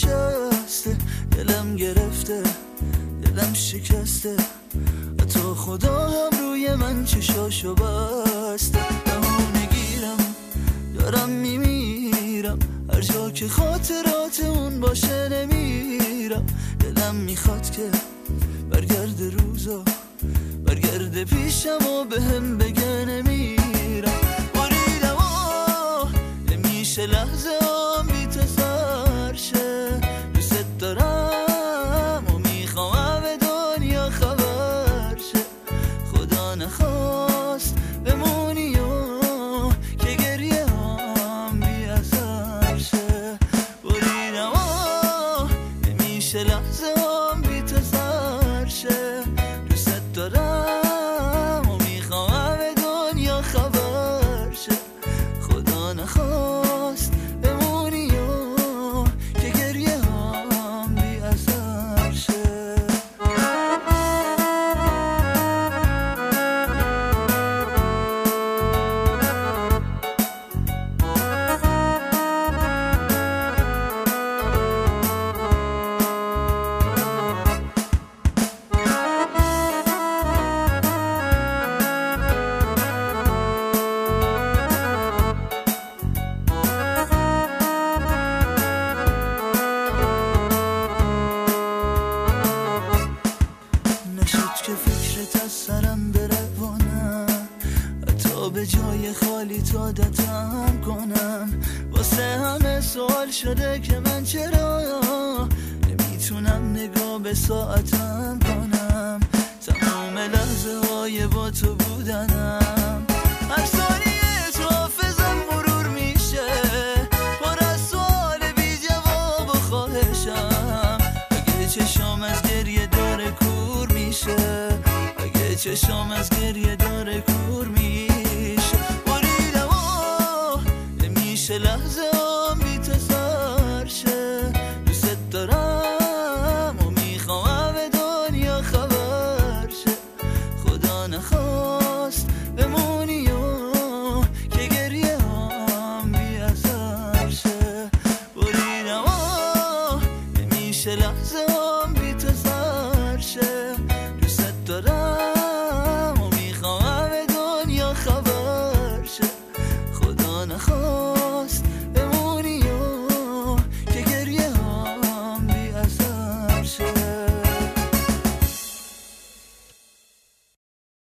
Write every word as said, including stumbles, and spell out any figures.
نشسته، دلم گرفته، دلم شکسته، حتی خدا هم روی من چشاشو بسته. بهونه گیرم دارم میمیرم، هر جا که خاطرات اون باشه نمیرم. دلم میخواد که برگرد روزا، برگرد پیشم و به هم بگه نمیرم. بریدم و نمیشه لحظه هم بی تو سر شه. دوست دارم و میخوام به دنیا خبر شه. خدا نخواست بمونی و که گریه هم بی اثر شه. بریدم و نمیشه لحظه هم بی تو سر شه. دوست دارم و میخوام به دنیا خبر شه. خدا نخواست بمونی و که گریه هم بی اثر شه. نشد که فکرت از سرم بروانم، حتی به جای خالی تا عادتم کنم. واسه همه سوال شده که من چرا نمیتونم نگاه به ساعتم کنم. تمام لحظه های با تو بودنم، هر ثانیه تو حافظم مرور میشه، پر از سوال بی جواب و خواهشم. اگه چشام از گریه داره کور میشه، اگه چشام از گریه داره کور میشه،